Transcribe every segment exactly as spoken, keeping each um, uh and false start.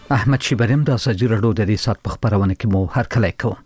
احمد شیبریم د ازادي راډیو د دې سات په خبرونه کې مو هر کله کوم.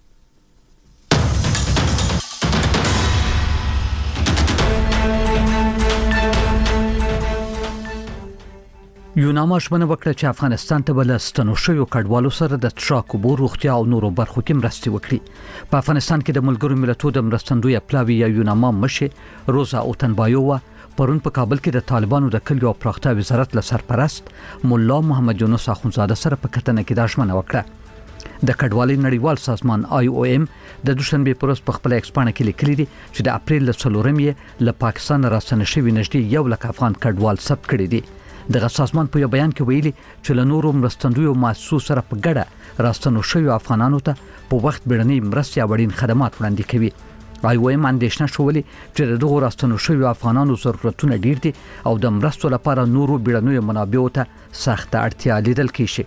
یوناما شمنه وکړه چې افغانستان ته بل ستنو شوی کډوالو سره د تشاک بو روغتیا او نورو برخو کې مرستې وکړي. په افغانستان کې د ملګرو ملتونو د مرستندوی پلاوی یا یوناما مشه روزا اوتنبایووا پرون په کابل کې د طالبانو د کلیو او پراختیا وزارت له سرپرست مولا محمد یونس اخونزاده سره په کتنه کې د ژمنه وکړه. د کډوالۍ نړیوال سازمان آی او ایم د دوشنبه پروس په خپل ایکسپانه کې لیکلي دي چې د اپریل له څلورمې له پاکستان راستنه شوی نږدې یو لک افغان کډوال ثبت کړي دي. د سازمان په یو بیان کې ویلي چې له نورو مرستندوی مؤسسو سره په ګډه راستنو شوی افغانانو ته په وخت بیړنۍ مرستې او اړین خدمات وړاندې کوي. آی او ایم اندېښنه شولې چې دغه راستنو شوی افغانانو ضرورتونه ډیر دي او د مرستو لپاره نورو بیړنیو منابعو ته سخت اړتیا لیدل کیږي.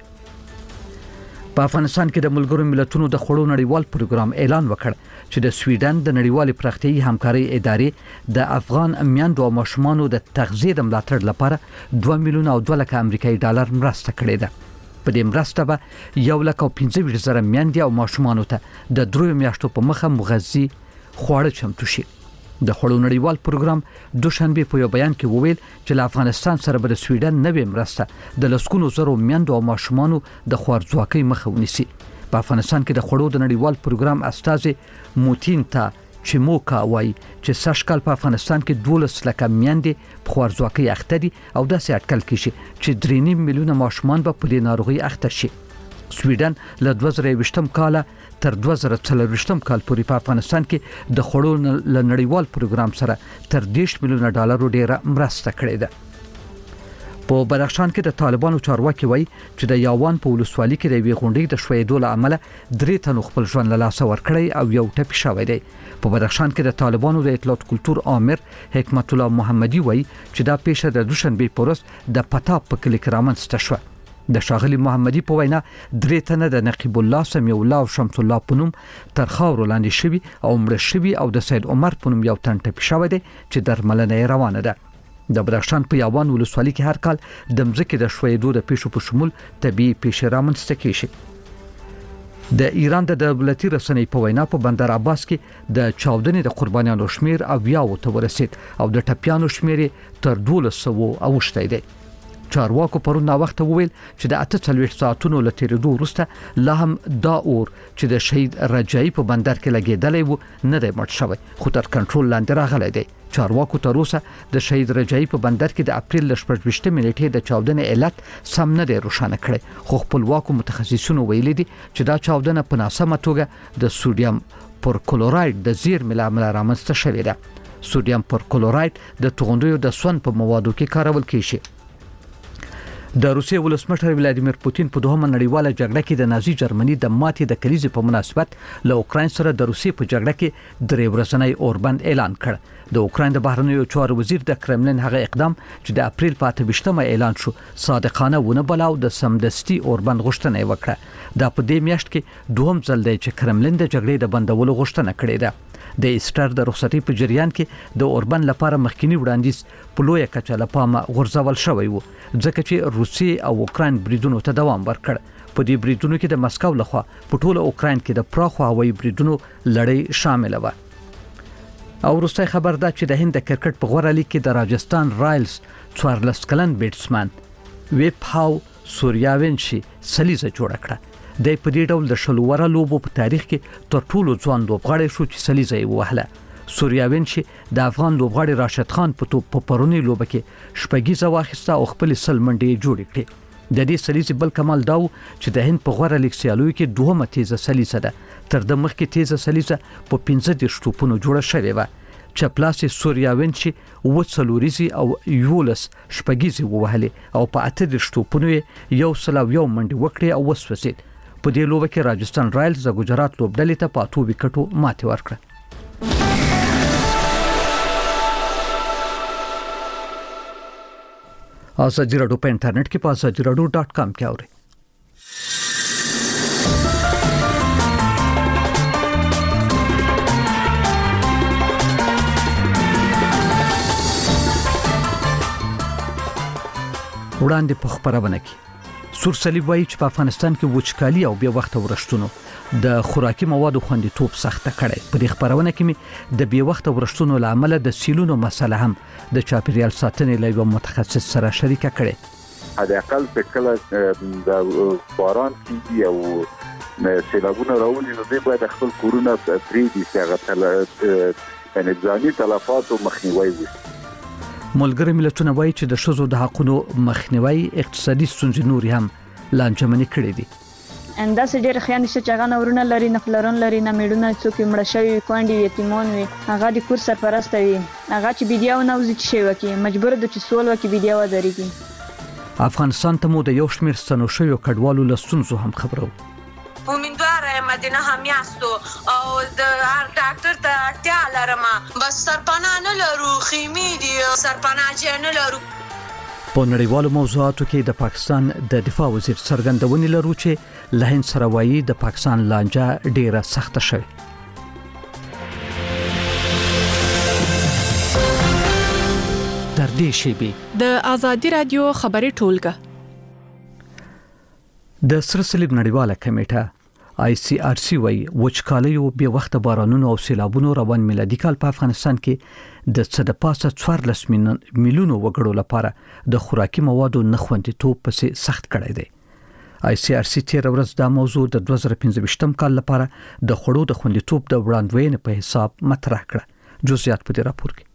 په افغانستان کې د ملګرو ملتونو د خړو نړیوال پروګرام اعلان وکړ چې د سویډن د نړیوال پراختیایي همکاري ادارې د افغان میندو او ماشومانو د تغذیه د ملاتړ لپاره دوه میلیون او دوه لک امریکایي ډالر مرسته کړې ده. په دې مرسته به یو لک او پنځه ویشت زره میندې او ماشومانو ته د درو میاشتو په مخه مغذي خواړه چمتو شي. د خړو نړیوال پروګرام دوشنبه په یو بیان کې وویل چې له افغانستان سره به د سویډن نوې مرسته د لسکونو زرو میندو او ماشومانو د خوارځواکۍ مخه ونیسي. په افغانستان کې د خړو د نړیوال پروګرام استاذ موتین تا چموکا وایي چې سږکال په افغانستان کې دولس لک میندې په خوارځواکۍ اخته دي او داسې اټکل کیږي چې درې نیم میلیونه ماشومان به په دې ناروغي اخته شي. سویډن له دوه زره یوویشتم کال تر دوه زره څلورویشتم کال پورې په افغانستان کې د خړو له نړیوال پروګرام سره تر دېرش میلیونه ډالر ډیره مرسته کړې ده. په بدخشان کې د طالبانو چارواکي وایي چې د یاوان په ولسوالۍ کې د یوې غونډې د شویدو له امله درې تنو خپل ژوند له لاسه ورکړی او یو ټپي شوی دی. په بدخشان کې د طالبانو د اطلاعات کلتور امر حکمت الله محمدي وایي چې دا پیښه د دوشنبه پروس د پتاب په کلی کې رامنځته شوه. د شاغلی محمدي په وینا درې تنه د نقیب الله سمیع الله او شمس الله پونم تر خاور لاندې شوی او مړ شوی او د سید عمر پونم یو تن ټپي شوی دی چې درملنه روانه ده. د بدخشان په یاوان ولسوالۍ کې هر کال د مځکې د شویدو د پیښو په شمول طبيعي پیښې رامنځته کیږي. د ایران د دولتي رسنۍ په وینا په بندر عباس کې د چاودنې د قربانیانو شمیر او یاو ته ورسید او د ټپیانو شمیر تر دولس سوه اوښتی دی. چارواکو پرون نا وخت وویل چې د اته څلوېښت ساعتونو له تیریدو وروسته لا هم دا اور چې د شهید رجایی په بندر کې لګیدلی و نه دی مړ شوی خو تر کنټرول لاندې راغلی دی. چارواکو تر اوسه د شهید رجایی په بندر کې د اپریل ل شپږ ویشتمې نیټې د چاودنې علت سم نه دی روښانه کړی خو خپلواکو متخصصینو ویلي دي چې دا چاودنه په ناسمه توګه د سوډیم پرکلوراید د زیرمې له امله رامنځته شوې ده. سوډیم پرکلوراید د توغندیو د سون په موادو کې کارول کیږي. د روسیې ولسمشر ولادیمیر پوتین په دوهمه نړیواله جګړه کې د نازي جرمني د ماتې د کلیزې په مناسبت له اوکراین سره د روسیې په جګړه کې درې ورځنی اوربند اعلان کړ. د اوکراین د بهرنیو چارو وزیر د کرملین هغه اقدام چې د اپریل په اته ویشتمه اعلان شو صادقانه ونه بلاو د سمدستي اوربند غوښتنه وکړه. دا په دې میاشت کې دوهم ځل دی چې کرملین د جګړې د بندولو غوښتنه کړې ده. د ایسټر د رخصتۍ په جریان کې د اوربند لپاره مخکینی وړاندیز په لویه کچه له پامه غورځول شوی و ځکه چې روسیې او اوکراین بریدونو ته دوام ورکړ. په دې بریدونو کې د مسکو لخوا په ټوله اوکراین کې د پراخو هوایي بریدونو لړۍ شامل و. او وروستی خبر دا چې د هند د کرکټ په غوره لیګ کې د راجستان رایلز څوارلس کلن بیټسمن ویپ هاو سوریاونشي سلیزه جوړه کړه. د په دې ډول د شلوره لوبو په تاریخ کې تر ټولو ځوان لوبغاړی شو چې سلیزه یې ووهله. سوریاونشي د افغان لوبغاړي راشد خان په توپ په پرونی لوبه کې شپږیزه واخیسته او خپل سل منډې جوړې کړې. د دې سلیزې بل کمال دا و چې د هند په غوره لیګ سیالیو کې دوهمه تیزه سلیزه ده. تر د مخکې تیزه سلیزه په پنځه دېرش توپونو جوړه شوې وه. چپلاس سوریاونشي اووه څلوریزې او یولس شپږیزې ووهلې او په اته دېرش توپونو یې یو سل او یو منډې وکړې او وسوځېد. په دې لوبه کې راجستان رایلز د ګجرات لوبډلې ته په اتو وکټو ماتې ورکړه. ازادي راډیو په انټرنیټ کې په ازادي راډیو ډاټ کام کې اورئ. وړاندې په خبرونه کې سور صلیب وایي چې په افغانستان کې وچکالي او بې وخته ورښتونو د خوراکي موادو خوندیتوب سخته کړی. په دې خبرونه کې مې د بې وخته ورښتونو له امله د سیلونو مسله هم د چاپیریال ساتنې له یو متخصص سره شریکه کړې. حد اقل په کله د باران کیږي او سیلابونه راولي نو دوی باید خپل کورونه پرېږدي چې هغه یعنې ځاني تلفاتو مخنیوی وشي. ملګري ملتونه وایي چې د ښځو د حقونو مخنیوی اقتصادي ستونزې نورې هم لانجمنې کړې دي. انداسې ډېر خیانې چې هغه نورونه لري نه پلرون لري نه میړونه څوک مړه شوي کونډې یتیمان وي هغه د کور سرپرسته وي هغه چې بیدیا ونه وځي چې شی وکړي مجبور ده چې سوال وکړي بیدیا ودرېږي. افغانستان ته مو د یو شمېر ستنو شویو کډوالو له ستونزو هم خبرو. امیدواره مدینه هم یاستو او د هر ډاکټر ته اړتیا لرم بس سرپناه نه لرو خیمې دي سرپناه چې نه لرو. په نړیوالو موضوعاتو کې د پاکستان د دفاع وزیر څرګندونې لرو چې له هند سره وایي د پاکستان لانجه ډیره سخته شوه. تر دې شیبې د آزادي رادیو خبري ټولګه د سر صلیب نړیواله کمیټه آی سی آر سی وایي وچکالۍ او بې وخته بارانونو او سیلابونو روان میلادي کال په افغانستان کې د څه د پاسه څوارلس میلیونو وګړو لپاره د خوراکي موادو نه خوندیتوب پسې سخت کړی دی. آی سی آر سی تیر ورځ دا موضوع د دوه زره پنځه کال لپاره د خوړو د خوندیتوب د وړاندوینې په حساب مطرح کړه. جزئیات په دې راپور کې.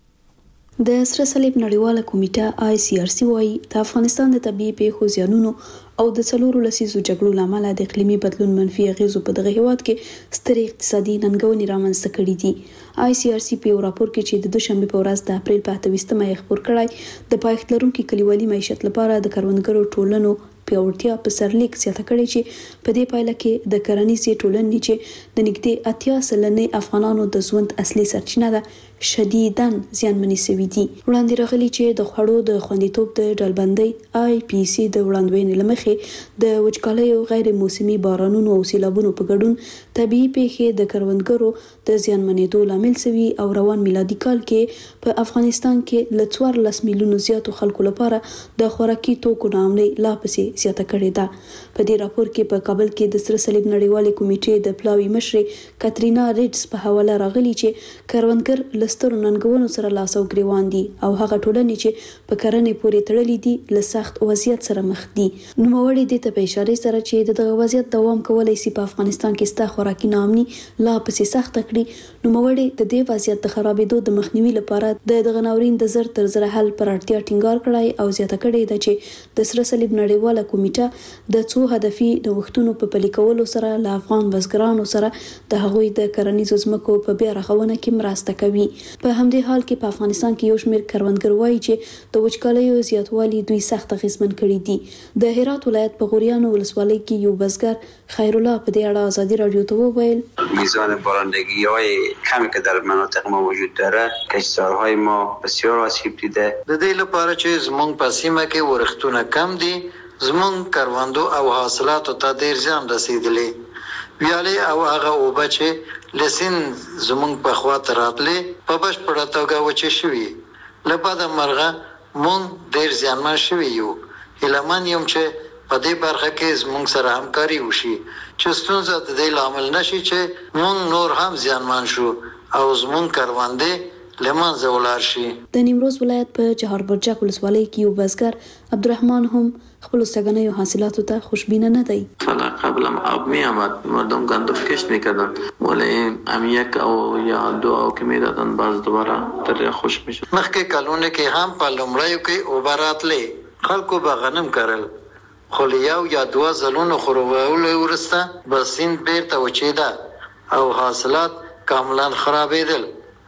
د سر صلیب نړیواله کمیټه آی سی آر سی وايي د افغانستان د طبيعي پیښو زیانونو او د څلورو لسیزو جګړو لامل د اقلیمي بدلون منفي اغیزو په دغه هیواد کې سترې اقتصادي ننګونې رامنځته کړې دي. آی سی آر سی په راپور کې چې د دوشنبه په ورځ د اپریل په اته ویشتمه یې خبر کړی د پایښت لرونکو کلیوالي معیشت لپاره د کروندګرو ټولنو پیاوړتیا په سرلیک زیاته کړې چې په دې پایله کې د کرنیزې ټولنې چې د نږدې اتیا سلنې افغانانو د ژوند اصلي سرچینه ده شدیداً زیانمنې شوې دي. وړاندې راغلي چې د خوړو د خوندیتوب د ډلبندۍ آی پی سی د وړاندوینې لمخې د وچکالۍ او غیر موسمي بارانونو او سیلابونو په ګډون طبيعي پیښې د کروندګرو د زیانمنېدو لامل شوي او روان میلادي کال کې په افغانستان کې ل څوارلس میلیونو زیاتو خلکو لپاره د خوراکي توکو نامنۍ لا پسې زیاته کړې ده. په دې راپور کې په کابل کې د سر صلیب نړیوالې کمیټې د پلاوي مشر کاترینا ریډز په حواله راغلي چې کروندګر لستر ننګونو سره لاس او ګریوان دي او هغه ټولنې چې په کرنې پورې تړلې دي له سخت وضعیت سره مخ دي. نوموړي د ته په اشاره سره چې دغه وضعیت دوام کولای شي په افغانستان کې ستا خوراکي نامني لا پسې سخت کړي. نوموړي د دې وضعیت د خرابېدو د مخنیوي لپاره د دغه ناورین د زر تر زر حل پر اړتیا ټینګار کړای او زیاته کړې ده چې د سر صلیب نړیواله کمیټه د څو هدفي نوښتونو په پلي کولو سره له افغان بزګرانو سره د هغوی د کرنیزو ځمکو په بیا رغونه کې مرسته کوي. په همدې حال کې په افغانستان کې یو شمېر کروندګر وایي چې د وچکالۍ زیاتوالي دوی سخت اغېزمن کړي دي. د هرات ولایت په غوریانو ولسوالۍ کې یو بزګر خیر الله په دې اړه آزادي رادیو ته وویل میزان بارندگی‌های کمی که در مناطق ما وجود داره کشتزارهای ما بسیار آسیب دیده. د دې لپاره چې زمونږ په سیمه کې ورښتونه کم دي زمونږ کروندو او حاصلاتو ته ډېر زیان رسیدلی ویالې او هغه اوبه چې لسین زمونږ په خوا ته راتلې په بشپړه توګه وچې شوي له بده مرغه مونږ ډېر زیانمن شوي یو. هیله من یم چې په دې برخه کې زمونږ سره همکاري وشي چې ستونزه د دې لامل نشي چې مونږ نور هم زیانمن شو او زمونږ کروندې له منځه ولاړ شي. د نیمروز ولایت په چهار برجک ولسوالۍ کې یو بزګر عبدالرحمن هم خپل سگانه حاصلاتو تا خوشبینه ندهی. فلا قبلا آب می آمد مردم گندم کشت میکردن ولی هم یک او یا دو او که میدادن باز دوباره در خوش میشد. مخکې کلونه کې هم په لومړیو کې اوبه راتلې خلکو به غنم کرل خو یو یا دوه ځلونو خړوبولو وروسته به سیند بیرته وچېده او حاصلات کاملا خرابېدل.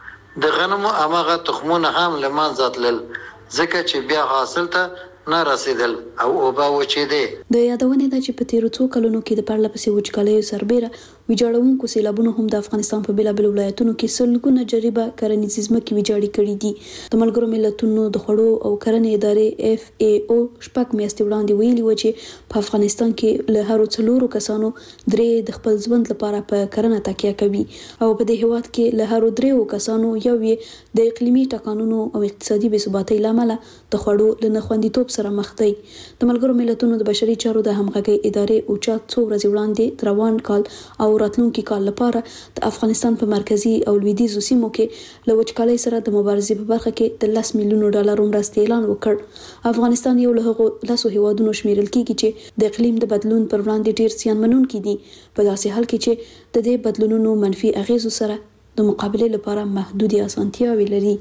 د غنمو هماغه تخمونه هم له منځه تلل ځکه چې بیا حاصل ته نه رسیدل او اوبه وچېدې. د یادونې ده چې په تیرو څو کلونو کې د پرله پسې وچکالیو سربېره ویجاړونکو سیلابونو هم د افغانستان په بیلابل ولایتونو کې سلګونه جریبه کرنیز ځمکې ویجاړې کړې دي. د ملګرو ملتونو د خوړو او کرنې ادارې اف ای او شپږ میاشتې وړاندې ویلي و چې په افغانستان کې له هرو څلورو کسانو درې د خپل ژوند لپاره په کرنه تکیه کوي او په دې هیواد کې له هرو دریو کسانو یو یې د اقلیمي ټکانونو او اقتصادي بې ثباتۍ له امله د خوړو له ناخوندیتوب سره مخ دی. د ملګرو ملتونو د بشري چارو د همغږۍ ادارې اوچا څو ورځې وړاندې تر روان کال او راتلونکي کال لپاره د افغانستان په مرکزي او لویدیځو سیمو کې له وچکالۍ سره د مبارزې په برخه کې د لس میلیونو ډالرو مرستې اعلان وکړ. افغانستان یو له هغو لسو هیوادونو شمیرل کیږي چې د اقلیم د بدلون پر وړاندې ډیر زیانمنونکي دي، په داسې حال کې چې د دې بدلونونو منفي اغیزو سره د مقابلې لپاره محدودې اسانتیاوې لري.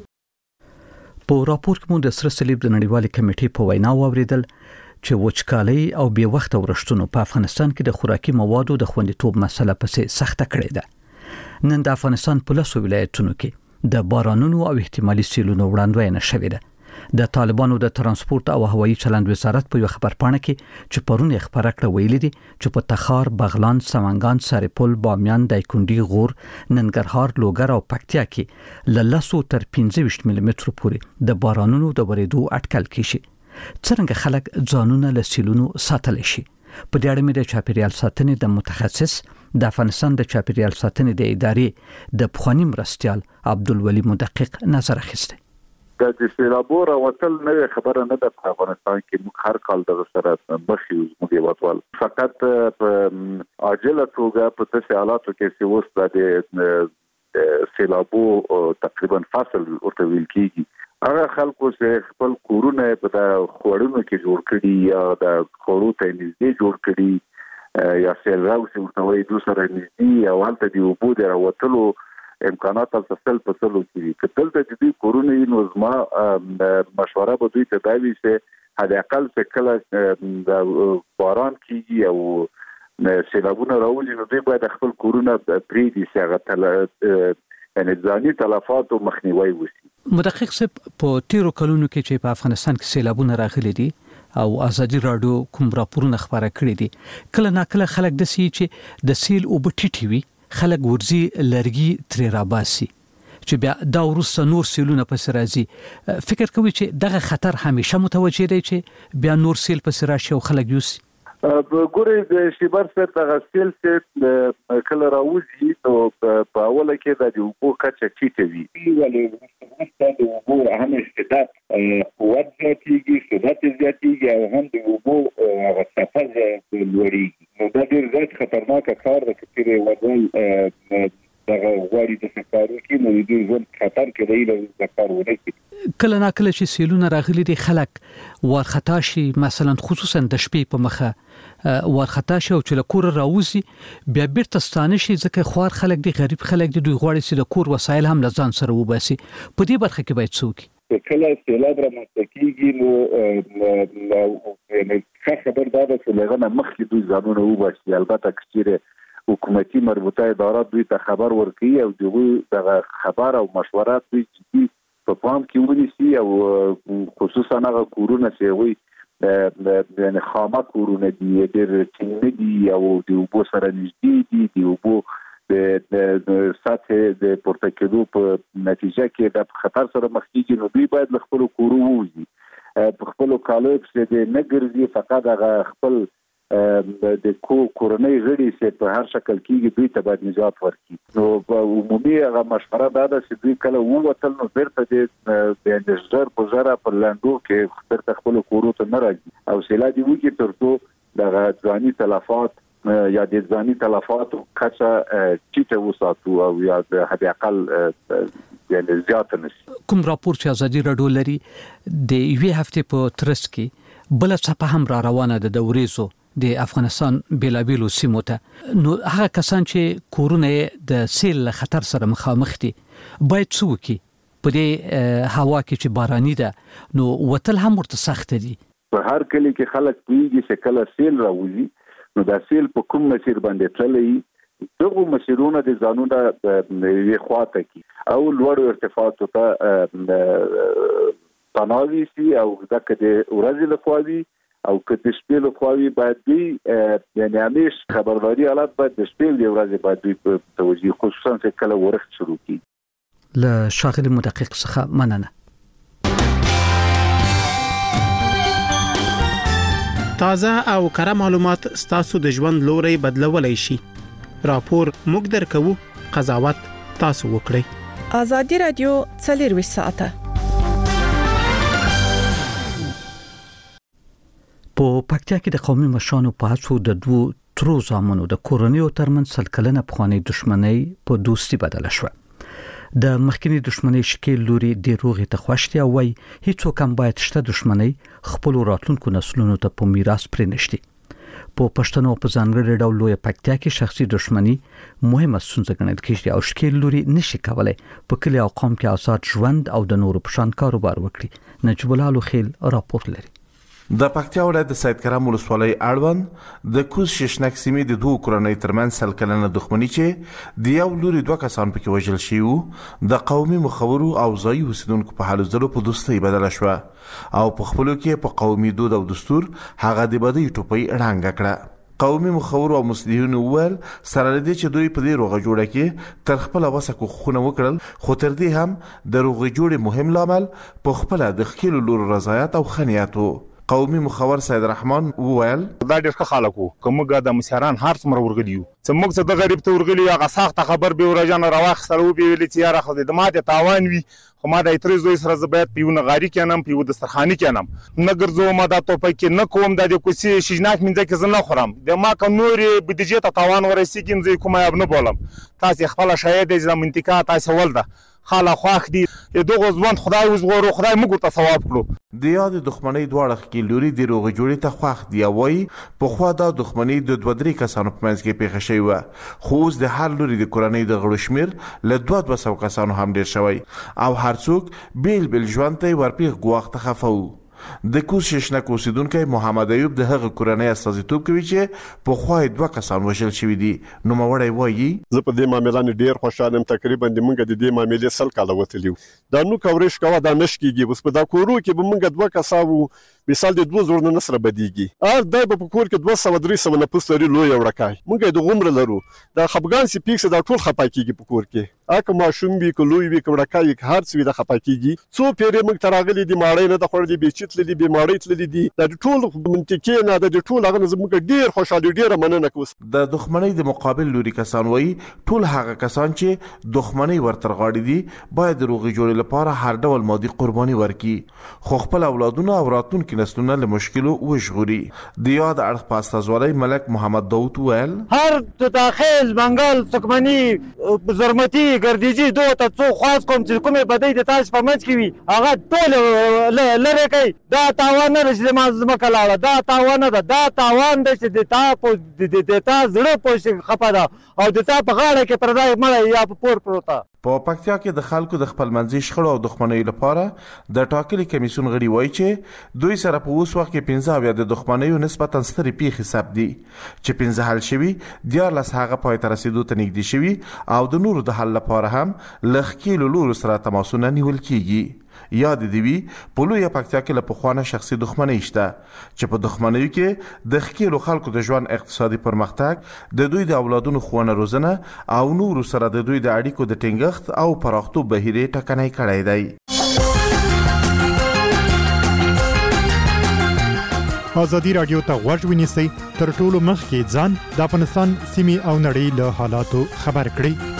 په راپور کې مو د سره صلیب د نړیوالې کمیټې په وینا واوریدل چې وچکالۍ او بې وخته ورښتونو په افغانستان کې د خوراکي موادو د خوندیتوب مسله پسې سخته کړې ده. نن د افغانستان په لسو ولایتونو کې د بارانونو او احتمالي سیلونو وړاندوینه شوې ده. د طالبانو د ترانسپورت او هوایي چلند وزارت په یو خبرپاڼه کې چې پرون یې خبره کړه ویلي دي چې په تخار، بغلان، سمنګان، سرپل، بامیان، دایکنډي، غور، ننګرهار، لوګر او پکتیا کې له لسو تر پنځه ویشت ملي مترو پورې د بارانونو د ورېدو اټکل کیږي. څرنګه خلک ځانونه له سیلونو ساتلی شي؟ په دې اړه مې د چاپیریال ساتنې د متخصص د افغانستان د چاپیریال ساتنې د ادارې د پخواني مرستیال عبدالولي مدقق نظر اخیسته. د سیلابو راوتل نه خبره نه ده. په افغانستان کې موږ هر کال دغه سره مخ یو موږ یواتوال فقط په عاجله توګه په داسې حالاتو کې چې اوس د سیلابو تقریبا فصل ورته ویل کېږي، هغه خلکو چې خپل کورونه په د خوړونو کې جوړ کړي یا د خوړو ته نږدې جوړ کړي یا سیل راوځي ورته وایي دوی سره نږدې او هلته د اوبو د راوتلو امکانات تل په سلو کې که دلته د دوی کورونه وي نو زما مشوره به دوی ته دا وي چې حد اقل چې کله د باران کېږي او سیلابونه راولي نو دوی باید خپل کورونه پرېږدي چې هغه یعنې ځاني تلفاتو مخنیوی وشي. مدقق صاحب، په تیرو کلونو کې چې په افغانستان کې سیلابونه راغلي دي او ازادي راډیو کوم راپورونه خبره کړي دي، کله ناکله خلک داسې چې د سیل اوبه ټیټې وي، خلک ورځي لرګي ترې راباسي چې بیا دا وروسته نور سیلونه پسې راځي. فکر کوي چې دغه خطر همیشه متوجه دی چې بیا نور سیل پسې راشي او خلک یوسي؟ ګورې د شیبر سره دغه سیل چې کله راوځي نو په اوله کې د اوبو کچه ټیټه وي، ولې وروسته د اوبو هم استعداد قوت زیاتېږي، سرعت زیاتېږي او هم د اوبو هغه څپه لوړېږي. نو دا ډېر زیات خطرناکه کار ده چې پرې ودل دغه غواړي د کارو کې نو د ژوند خطر کې دی د کار ونه کړي. کله ناکله چې سیلونه راغلي دي خلک ورخطا شي، مثلا خصوصا د شپې په مخه ورخطا شي او چې له کور راوځي بیا بیرته ستانه شي، ځکه خوار خلک دي، غریب خلک دي، دوی غواړي چې د کور وسایل هم له ځان سره وباسي. په دې برخه کې باید څه وکړي؟ کله سیلاب رامنځته کېږي نو یعنې ښه خبر دا ده چې له هغه نه مخکې دوی ځانونه وباسي. البته که چېرې حکومتي مربوطه ادارات دوی ته خبر ورکوي او دوی دغه خبر او مشورات دوی جدي په پام کې ونیسي او خصوصا هغه کورونه چې هغوی یعنې خامه کورونه دي، ډېر ټینګ دي او د اوبو سره نږدې دي، د اوبو د سطحې د پورته کېدو په نتیجه کې د خطر سره مخ کېږي، نو دوی باید له خپلو کورو ووځي، په خپلو کالیو پسې د نه ګرځي، فقط هغه خپل د کورنۍ غړي چې په هر شکل کېږي دوی ته باید نجات ورکړي. نو په عمومي هغه مشوره دا ده چې دوی کله ووتل نو بیرته د ژر په ژره په لنډو کې بیرته خپلو کورو ته نه راځي او سیلا دې وکړي تر څو دغه ځاني تلفات یا د ځاني تلفاتو کچه ټیټه وساتو او یا د حد اقل یعنې زیاته نشي. کوم راپور چې ازادي راډیو لري د یوې هفتې په ترڅ کې بله څپه هم را روانه ده د وریځو د افغانستان بیلابیلو سیمو ته، نو هغه کسان چې کورونه د سیل له خطر سره مخامخ دي باید څه وکړي؟ په دې هوا کې چې باراني ده نو وتل هم ورته سخت دي. په هر کلی کې خلک پوهېږي چې کله سیل راوځي نو دا سیل په کوم مسیر باندې تللی، دغه مسیرونه د ځانونه یوې خواته کړي او لوړو ارتفاعاتو ته پناه ویسي او ځکه د ورځې لخوا وي او که د شپې له خوا وي باید دوی یعنې همیش خبرداري حالات باید د شپې د ورځې باید دوی په توجه خصوصا چې کله ورښت شروع کړي. له ښاغلي مدقق څخه مننه. تازه او کره معلومات ستاسو د ژوند لوري بدلولای شي. راپور موږ درکو، قضاوت تاسو وکړئ. آزادي رادیو څلورویشت ساعته په پکتیا کې د قومي مشرانو په هڅو د دوو ترو زامنو د کورنیو ترمنځ سل کلنه پخوانی دښمنۍ په دوستي بدله شوه. د مخکنی دښمنۍ شکل لوري د روغې ته خوشتي او وای هیڅوک هم باید شته دښمنۍ خپل راتلونکو نسلونو ته په میراث پرې نشي. په پښتنو په ځانګړي ډول لوی پکتیا کې شخصي دښمنۍ مهمه ستونزه ګڼل کېږي او شکل لوري نشي کولای په کلی او قوم کې آزاد ژوند او د نورو په شان کاروبار وکړي. نجیب الله لوخیل راپور لري. د پکتیا ولایت د سید کرم ولسوالۍ اړوند د کوز ششنک سیمې د دوه کورنۍ ترمنځ سل کلنه دښمنۍ چې د یو لوري دوه کسان پکې وژل شوي وو د قومي مخورو او ځایي اوسیدونکو په هلو ځلو په دوستۍ بدله شوه او په خپلو کې په قومي دود او دستور هغه د بدۍ ټوپۍ ړنګه کړه. قومي مخورو او مصلحینو وویل سره له دې چې دوی په دې روغه جوړه کې تر خپله وسه کوښښونه وکړل، خو تر دې هم د روغې جوړې مهم لامل په خپله د ښکېلو لورو رضایت او ښه نیت و. قومي مخور سید رحمان وویل دا ډېر ښه خلک وو، که موږ د مشران هر څومره ورغلي یو چې موږ څه د غریب ته ورغلي یو هغه سخته خبر به ورجانه راواخیستله وبې ویلې چې یاره خو د ما د تاوان وي، خو ما د اترې زوی سره زه باید په یو نغاري کېنم، په یو دسترخواني کېنم، نه ګرځوم دا ټوپۍ کې نه کوم دا د کوڅې شیجناک منځه کې زه نه خورم، د ما که نورې بودیجې ته تاوان ورسېږي نو زه یې کومه یاب نه بولم. تاسې خپله شاید دی چې منطقه تاسې ول ده خاله خوښ دي د دغو ژوند خدای وژغورو، خدای موږ ورته ثواب کړو. د یادې دښمنۍ دواړه ښکېل لوري د روغې جوړې ته خوښ دي او وایي پخوا دا دښمنۍ د دوه درې کسانو په منځ کې پیښه شوې وه، خو اوس د هر لوري د کورنۍ د غړو شمېر له دوه دوه سوه کسانو هم ډېر شوی او هر څوک بیل بیل ژوند ته یې ورپېښ ګواښ ته خفه وو. د کوز ششنک اوسیدونکی محمد ایوب د هغه کورنۍ استازیتوب کوي چې پخوا یې دوه کسان وژل شوي دي. نوموړی وایي زه په دې معامله ډېر خوشحال یم، تقریبا د موږ د دې معاملې سل کاله وتلي وو، دا نوک او ریش کوه دا نش کېږي، اوس په دا کورو کې به موږ دوه کسان وو مثال د دوه زرو نه سره بدیږي، ار دا په کور کې دوه سوه درې سوه نفوس لري لوی وړکای، موږ یې د غومره لرو، دا خپګان سي پیکس دا ټول خپه کېږي په کور کې، اکه ماشوم وي که لوی وي که وړکای که هر څه وي دا خپه کېږي. څو پیرې موږ ته راغلي دي ماړۍ نه ده خوړلې، بېچي تللي بېماړۍ تللي دي، دا د ټول منطقې نه د ټول هغه نه زموږ ډېر خوشحالي ډېره مننه کوو. د دښمنۍ د مقابل لوري کسان وایي ټول هغه کسان چې دښمنۍ ورته غاړې دي باید د روغې جوړې لپاره هر ډول مادي قرباني ورکړي، خو خپل اولادونه او راتلونکي نسلونه له مشکلو وژغوري. د یاد اړخ په استازولۍ ملک محمد داود وویل هر داخل بنګال څکمني زرمتي ګردیجي دوه ته څو خواست کوم چې کومې بدۍ د تاسو په منځ کې وي هغه ټول لرې کوي. دا تاوان نه چې ما ځمکه لاړه، دا تاوان نه ده، دا تاوان دی چې د تا په د تا زړه پوه خفه ده او د تا په غاړه کې پردی مړی یا په پور پروت ده. په پکتیا کې د خلکو د خپلمنځي شخړو او دښمنۍ لپاره د ټاکلي کمیسیون غړي وایي چې دوی سره په اوس وخت کې پنځه اویا د دښمنیو نسبتا سترې پیښې ثبت دي چې پنځه حل شوي، دیارلس هغه پای ته رسېدو ته نږدې شوي او د نورو د حل لپاره هم له ښکېلو لورو سره تماسونه نیول کېږي. یاد دی وی په لویه پکتیا کې له پخوانه شخصي دښمنۍ شته چې په دښمنیو کې د ښکېلو خلکو د ژوند اقتصادي پرمختګ، د دوی د اولادونو ښوونه روزنه او نورو سره د دوی د اړیکو د ټینګښت او پراختو بهیر یې ټکنی کړی دی. ازادي راډیو ته غوږ ونیسئ، تر ټولو مخکې ځان د افغانستان سیمې او نړۍ له حالاتو خبر کړئ.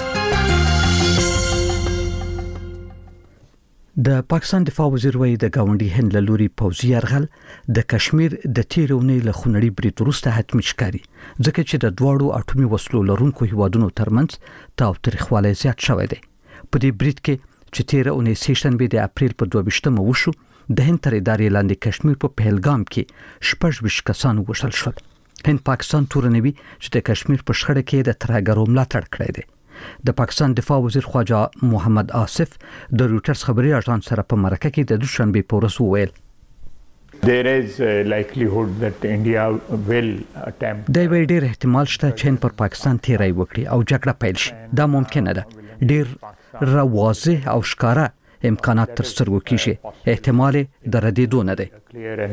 د پاکستان دفاع وزیر وایي د گاونډي هند له لوري پوځي یرغل د کشمیر د تیرې اونۍ له خونړي برید وروسته حتمي ښکاري، ځکه چې د دواړو اټومي وسلو لرونکو هیوادونو ترمنځ تاوتریخوالی زیات شوی دی. په دې برید کې چې تیره اونۍ سې شنبې د اپریل په دوه ویشتمه وشو، د هند تر ادارې لاندې کشمیر په پهلګام کې شپږ ویشت کسان ووژل شول. هند پاکستان تورنوي چې د کشمیر په شخړه کې د ترهګرو ملاتړ کړی دی. د پاکستان دفاع وزیر خواجه محمد آصف د رویټرز خبري اژانس سره په مرکه کې د دوشنبه په ورځ وویل There is a likelihood that India will attempt دا وی ډیر احتمال شته چې هند پر پاکستان تیری وکړي او جګړه پیل شي. دا ممکنه ده. ډیر را واضح او ښکارا امکانات تر سترګو کیږي احتمال د ردېدو نه دی.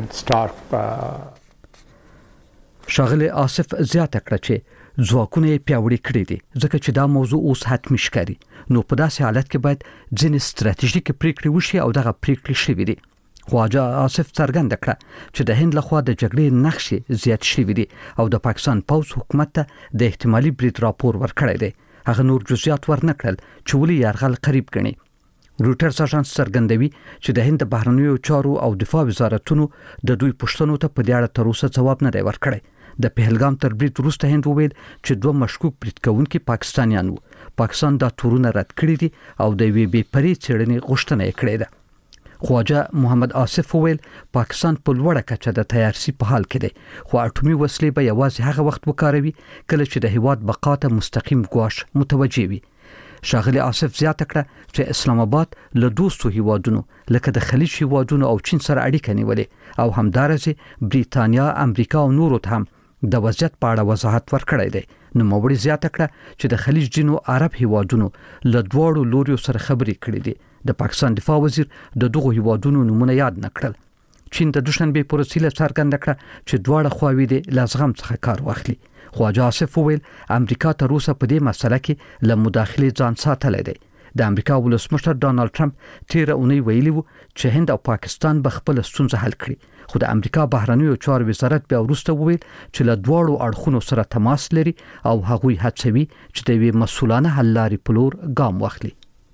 شاغلی آصف زیاته کړه چې ځواکونه یې پیاوړي کړي دي ځکه چې دا موضوع اوس حتمي ښکاري نو په داسې حالت کې باید ځینې ستراتیژیکې پریکړې وشي او دغه پریکړې شوي دي. خواجه آصف څرګنده کړه چې د هند لخوا د جګړې نقشې زیات شوي دي او د پاکستان پوځ حکومت ته د احتمالي برید راپور ورکړی دی. هغه نور جزئیات ورنکړل چې ولې یرغل قریب ګڼي. روټرز اژانس څرګندوي چې د هند بهرنیو چارو او دفاع وزارتونو د دوی پوښتنو ته په دې اړه تر اوسه ځواب نه دی ورکړی. د پهلګام تر برید وروسته هند وویل چې دوه مشکوک برید کوونکي پاکستانیان وو. پاکستان دا تورونه رد کړي دي او د یوې بې پرې څېړنې غوښتنه یې کړې ده. خواجه محمد آصف وویل پاکستان په لوړه کچه د تیارسي په حال کې دی خو اټومي وسلې به یوازې هغه وخت وکاروي کله چې د هیواد بقا ته مستقیم ګواښ متوجه وي. شاغلی آصف زیاته کړه چې اسلام آباد له دوستو هیوادونو لکه د خلیج هیوادونو او چین سره اړیکه نیولې او همدارسه بریتانیا، امریکا او نورو ته هم د وضعیت په اړه وضاحت ورکړی دی. نو موړي زیاته کړه چې د خلیج جنو عرب هیوادونو له دواړو لوريو سره خبرې کړې دي. د پاکستان دفاع وزیر د دغو هیوادونو نمونه یاد نکړل. چین د دوشنبه پر وسیله څرګنده کړه چې دواړه خواوې د لازغم څخه کار واخلي. خواجه آصف وویل امریکا تر اوسه په دې مسله کې له مداخلې ځان ساتلی دی. د امریکا ولسمشر ډانلډ ټرمپ تیر اونۍ ویلي وو چې هند او پاکستان به خپل ستونزه حل کړي خو د امریکا بهرنیو چارو وزارت بیا وروسته وویل چې له دواړو اړخونو سره تماس لري او هغوی هڅوي چې د یوې مسؤلانه حل لارې په لور ګام واخلي.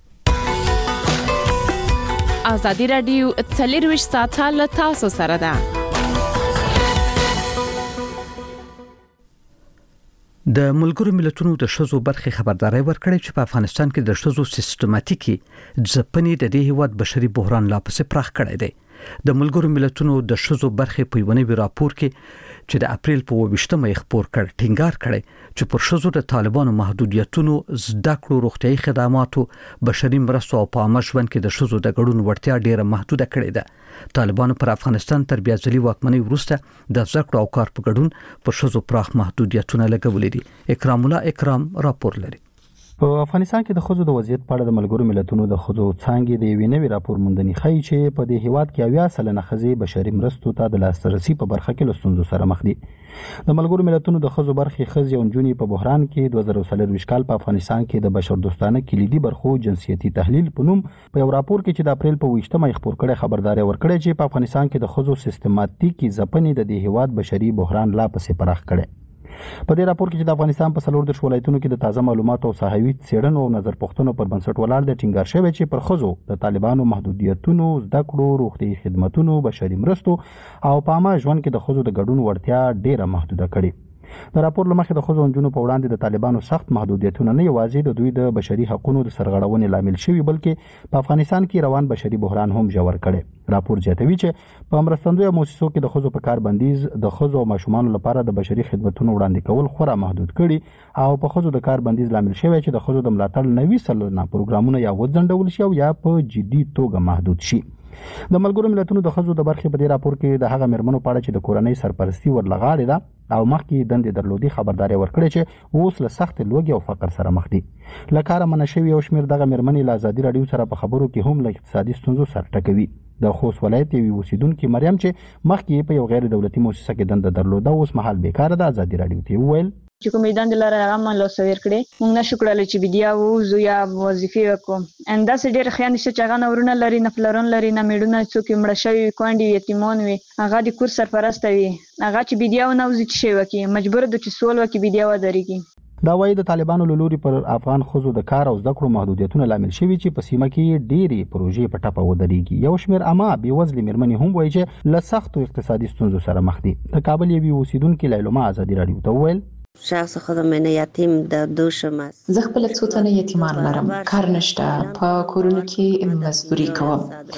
ازادي راډیو څلرویشت ساعته له تاسو سره ده. د ملګرو ملتونو د شذو برخي خبرداري ورکړې چې په افغانستان کې د شذو سیستماتیکي ځپنې د دې هیواد بشري بحران لا پسې پراخ کړی دی. د ملګرو ملتونو د شذو برخي په یو نوي راپور کې چې د اپریل په اوویشتمه یې خپور کړ ټینګار کړی چې پر شذو د طالبانو محدودیتونو، زده کړو، روغتيایي خدماتو، بشري مرستو او په عامه ژوند کې د شذو د ګډون وړتیا ډیره محدوده کړې ده. طالبانو پر افغانستان تر بیا ځلي واکمنۍ وروسته د زده کړو او کار په ګډون پر شذو پراخ محدودیتونه لګولې دي. اکرام الله اکرام راپور لري. په افغانستان کې د خځو د وضعیت په اړه د ملګرو ملتونو د خځو څانګې د یوې نوې راپور موندنې ښیي چې په دې هیواد کې اویا سلنه ښځې بشري مرستو ته د لاسرسي په برخه کې له ستونزو سره مخ دي. د ملګرو ملتونو د خځو برخې ښځې او نجونې په بحران کې دوه زره څلرویشت کال په افغانستان کې د بشردوستانه کلیدي برخو جنسیتي تحلیل په نوم په یو راپور کې چې د اپریل په اوویشتمه یې خپور کړی خبرداري ورکړې چې په افغانستان کې د خځو سیستماتیکي ځپنې د دې هیواد بشري بحران لا پسې پراخ کړي. په دې راپور کې چې د افغانستان په څلور دېرش ولایتونو کې د تازه معلوماتو او صحوي څېړنو او نظر پوښتنو پر بنسټ ولاړ دی ټینګار شوی چې پر ښځو د طالبانو محدودیتونو، زده کړو، روغتیایي خدماتونو، بشري مرستو او په عامه ژوند کې د ښځو د ګډون وړتیا ډیره محدوده کړې. د راپور له مخې د ښځو او نجونو په وړاندې د طالبانو سخت محدودیتونه نه یوازې د دوی د بشري حقوقو د سرغړونې لامل شوي بلکې په افغانستان کې روان بشري بحران هم ژور کړي. راپور زیاتوي چې په مرستندویه مؤسسو کې د ښځو په کار بندیز د ښځو او ماشومانو لپاره د بشري خدماتو وړاندې کول خورا محدود کړي او په ښځو د کار بندیز لامل شوی چې د ښځو د ملاتړ نوي سلنه پروګرامونه یا وځنډول شي او یا په جدي توګه محدود شي. د ملګرو ملتونو د ښځو د برخې په دې راپور کې د هغه مېرمنو په اړه چې د کورنۍ سرپرستي ورلغاړې ده او مخکې دندې درلودي خبرداري ورکړې چې اوس له سخت لوږې او فقر سره مخ دي. له کاره منع شوي یو شمېر دغه مېرمنې له ازادي راډیو سره په خبرو کې هم له اقتصادي ستونزو سر ټکوي. د خوست ولایت یوې اوسیدونکې مریم چې مخکې په یو غیر دولتي مؤسسه کې دنده درلوده اوس مهال بیکاره ده ازادي راډیو ته وویل چې کومې دندې لاره هغه ما لاسته ورکړې موږ نشو کړلی چې بیا ووځو یا وظیفې وکړو. همداسې ډېر ښه نشته چې هغه نه ورونه لري نه پلرون لري نه میړونه څوک یې مړه شوي وي کونډې وي یتیمان وي هغه د کور سرپرسته وي هغه چې بیا ونوځي څه شی وکړي مجبوره ده چې سول وکړي بیا ودرېږي. دا وایي د طالبانو له لوري پر افغان ښځو د کار او زده کړو محدودیتونه لامل شوي چې په سیمه کې ډېرې پروژې په ټپه ودرېږي. یو شمېر عامه بېوزلې مېرمنې هم وایي چې له سختو اقتصادي ستونزو سره مخ دي. د کابل یوې اوسیدونکې لیلما ازادي راډیو ته وویل شخص خودم من یتیم در دوشم است. زه خپل څو تنه یتیمان لرم. کار نشته. په کورونو کې مزدوري کوم.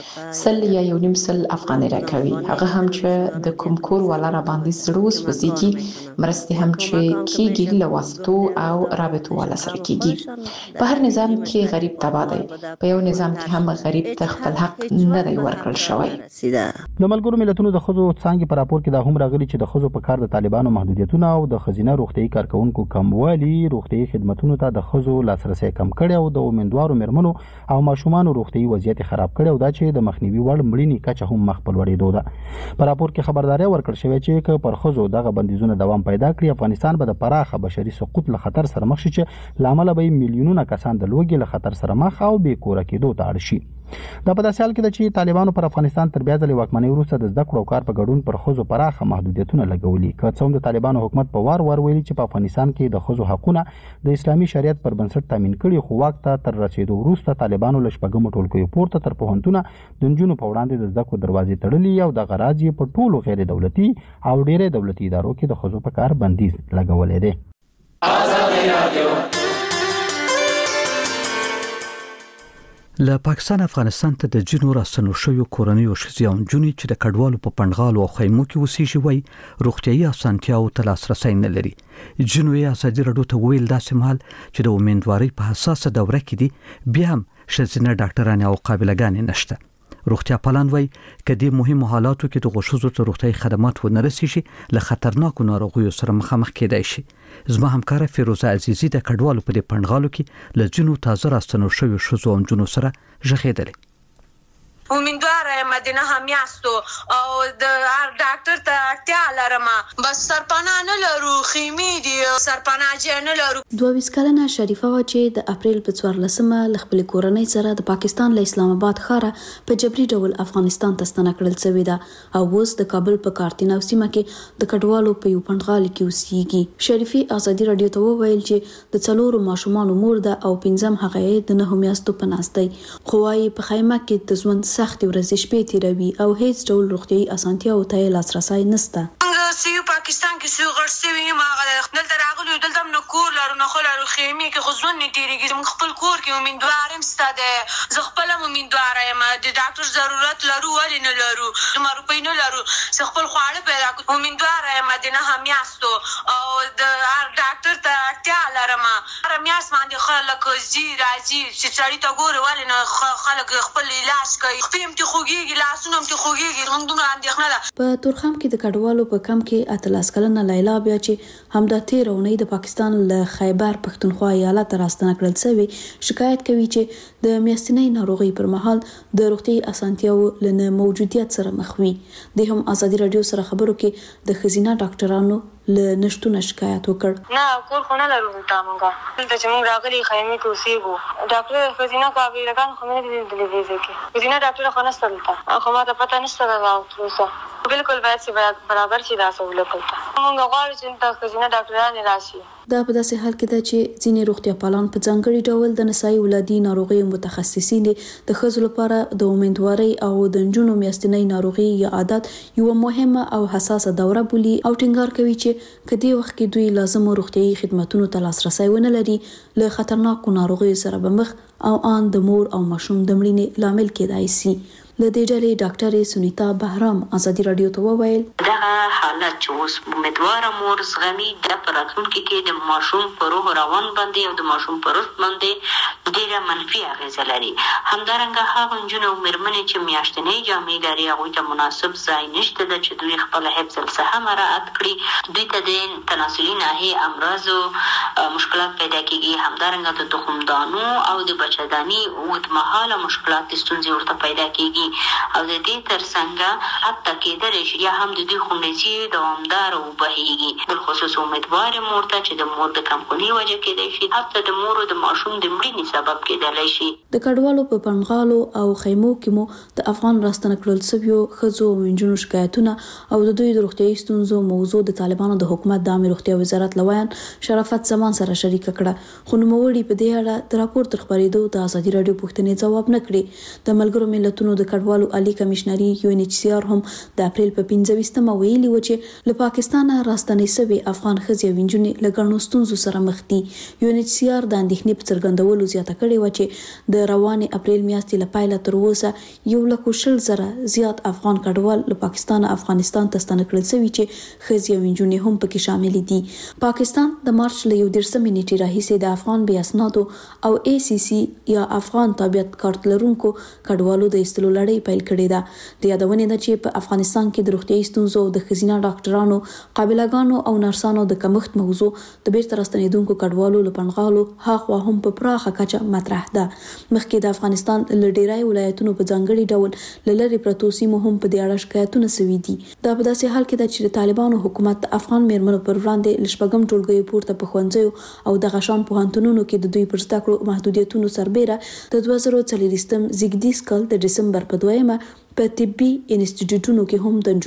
سل یا یو نیم سل افغانۍ راکوي. هغه هم چې د کوم کور والا را باندې زړه وسوځيږي مرستې هم چې کېږي له واسطو او رابطو والا سره کېږي. په هر نظام کې غریب تباه دی. په یو نظام کې هم غریب ته خپل حق نه دی ورکړل شوی. د ملګرو ملتونو د ښځو څانګې په راپور کې دا هم راغلي چې د ښځو په کار د طالبانو محدودیتونه او د ښځینه روغتیایي روغتيایي کارکونکو کموالي روغتيایي خدماتونو ته د خزو لاسرسي کم کړي او د امیندوارو مرمنو او ماشومان روغتيایي وضعیت خراب کړي او دا چې د مخنیوي وړ مړینی کچه هم مخ په لوړېدو ده. په راپور کې خبرداري ورکړل شوې چې ک پر خزو دغه بندیزونه دوام پیدا کړي افغانستان به د پراخه بشري سقوط له خطر سره مخ شي چې لامل به میلیونونه کسان د لوږې له خطر سره مخ او بې کوره کېدو ته اړ شي. دا په داسې حال کې ده چې طالبانو پر افغانستان تر بیا ځلې واکمنۍ وروسته د زده کړو او کار په ګډون پر ښځو پراخه محدودیتونه لګولي. که څه هم د طالبانو حکومت په وار وار ویلي چې په افغانستان کې د ښځو حقونه د اسلامي شریعت پر بنسټ تامین کړي، خو واک ته تر رسېدو وروسته طالبانو له شپږمو ټولګیو پورته تر پوهنتونه د نجونو په وړاندې د زده کړو دروازې تړلي او دغه راز یې په ټولو غیر دولتي او ډېرې دولتي ادارو کې د ښځو په کار بندیز لګولی دی. له پاکستان افغانستان ته د جنو راستنو شویو کورنیو ښځې او نجونې چې د کډوالو په پنډغالو او خیمو کې اوسېږي وایي روغتیایي اسانتیاو ته لاسرسی نه لري. جنو یې ازادي راډیو ته ویل داسې مهال چې د امیندوارۍ په حساسه دوره کې دي بیا هم ښځینه ډاکټرانې او قابله‌ګانې نشته. روغتیا پالان وایي که دې مهمو حالاتو کې د ښځو ته روغتیایي خدمات ونه رسیږي له خطرناکو ناروغیو سره مخامخ کېدای شي. زما همکاره فیروزه عزیزی د کډوالو په دې پنډغالو کې له ځینو تازه راستنو شویو ښځو او نجونو سره غږېدلې. امیدواره یم د نهه میاشتو او د هر ډاکټر ته اړتیا لرم، بس سرپناه نه لرو، خیمې دي سرپناه نه لرو. دوه ویشت کلنه شریفه وه چې د اپریل په څوارلسمه له خپلې کورنۍ سره د پاکستان له اسلام آباد ښاره په جبري ډول افغانستان ته ستنه کړل شوې ده او اوس د کابل په کارتینو سیمه کې د کډوالو په یو پنډغال کې اوسېږي. شریفې ازادي راډیو ته وویل چې د څلورو ماشومانو مور ده او پنځم هغه یې د نهو میاشتو په ناست دی، خو وايي په خیمه کې د ژوند سختې ورځې شپې تیروي او هیڅ ډول روغتیایي اسانتیاو ته لاسرسی نشته. سیو پاکستان کې سیو غړ سوي ما دلته راغلو، دلته موږ کور لرو، نه خو لرو خیمې کې خو ژوند نه تیریږي. موږ خپل کور کې امیندوار یم ستا دی، زه خپل هم امیندواره یم. د ډاکټر ضرورت لرو ولې نه لرو؟ زما روپۍ نه لرو، زه خپل خواړه پیدا کړو. امیندواره یم د نهه میاشتو او د هر ډاکټر ته اړتیا لرم. هره میاشت باندې خلک ځي راځي چې سړي ته ګوري ولې نه خلک خپل علاج کوي. خپې هم ترې خوږېږي، لاسونه هم ترې خوږېږي. موږ دومره اندېښنه ده. په تورخم کې د کډوالو په کم کې اتلس کلنه لیلا بیا چې همدا تېره اونۍ د پاکستان له خیبر پښتونخوا ایالت ته راستنه کړل شوې شکایت کوي چې د میاشتنۍ ناروغۍ پر مهال د روغتیایي اسانتیاو له نه موجودیت سره مخ وي. د هم ازادي راډیو سره خبرو کې د ښځینه ډاکټرانو له نشټونه شکایت وکړ. نه کور خو نه لرو تا مونږه دلته چې مونږ راغلي خیمې کې اوسېږو. ډاکټر ښځینه قابله‌ګان خو مې نه دي لیدلي دې ځای کې. ښځینه ډاکټره خو نشته دلته، خو ما ته پته نشته ده تر اوسه. بالکل باید چې برابر شي دا سهولت دلته. مونږ غواړو چې دلته ښځینه ډاکټرانې راشي. دا په داسې حال کې ده چې ځینې روغتیا پالان په ځانګړي ډول د نسایي ولادي ناروغیو متخصصین د ښځو لپاره د امیندوارۍ او د نجونو میاشتنۍ ناروغي یا عادت یوه مهمه او حساسه دوره بولي او ټینګار کوي چې که دې وخت کې دوی لازمو روغتیایي خدماتونو ته لاسرسی ونه لري له خطرناکو ناروغیو سره به مخ او آن د مور او ماشوم د مړینې لامل کېدای شي. له دې ډلې ډاکټرې سونیتا بهرام ازادي راډیو ته وویل دغه حالت چې اوس امیدواره مور زغمي د راتلونکي کې د ماشوم په روح روان باندې او د ماشوم په روح باندې ډېره منفي اغېزه لري. همدارنګه هغه نجونې او مېرمنې چې میاشتنۍ جامې لري هغوی ته مناسب ځای نشته ده چې دوی خپله حفظ الصحه مراعات کړي. دوی ته د تناسلي ناحیې امراضو مشکلات پیدا کېږي. همدارنګه د تخمدانو او د بچهداني اوږدمهاله مشکلات ستونزې ورته پیدا کېږي او د دې ترڅنګ حتی کېدلی شي یا هم د دوی خونریزي دوامداره وبهیږي. بالخصوص امیدوارې مور ته چې د مور د کمخوني وجه کېدای شي حتی د مور او د ماشوم د مړینې سبب کېدلی شي. د کډوالو په پنډغالو او خیمو کې مو د افغان راستنه کړل شویو ښځو او نجونو شکایتونه او د دوی د روغتیایي ستونزو موضوع د طالبانو د حکومت د عامه روغتیا وزارت لویان شرافت زمان سره شریک کړه، خو نوموړي په دې اړه د راپور تر خپرېدو د ازادي راډیو پوښتنې ځواب نه کړې. د ملګرو ملتونو د کډوالو عالی کمشنري یو ان ایچ سی آر هم د اپریل په پنځه ویشتمه ویلي و چې له پاکستانه راستنې شوي افغان ښځې او نجونې له ګڼو ستونزو سره مخ دي. یو ان ایچ سی آر د اندېښنې په څرګندولو زیاته کړې وه چې د روانې اپریل میاشتې له پیله تر اوسه یو لک شل زره زیات افغان کډوال له پاکستانه افغانستان ته ستنه کړل شوي چې ښځې او نجونې هم پکې شاملې دي. پاکستان د مارچ له یو دېرشمې نیټې راهیسې د افغان بې اسنادو او ای سی سی یا افغان تابعیت کارت لرونکو کډوالو د ایستلو لړۍ پیل کړې ده. د یادونې ده چې په افغانستان کې د روغتیايي ستونزو او د ښځینه ډاکټرانو، قابلګانو او نرسانو د کمښت موضوع د بیرته راستنېدونکو کډوالو له پنغالو هاخوا هم په پراخه کچه مطرح ده. مخکې د افغانستان له ډیری ولایتونو په ځانګړي ډول له لرې پرتو سیمو هم په دې اړه شکایتونه سوي دي. دا په داسې حال کې ده چې د طالبانو حکومت افغان میرمنو پر وړاندې له شپږم ټولګیو پورته په ښوونځیو او دغه شان پوهنتونونو کې د دوی پر زده کړو محدودیتونو سربیره د دوه زره څلوېښتم زیږدیز کال د ډسمبر په دویمه په طبي انسټیټیوټونو کې هم د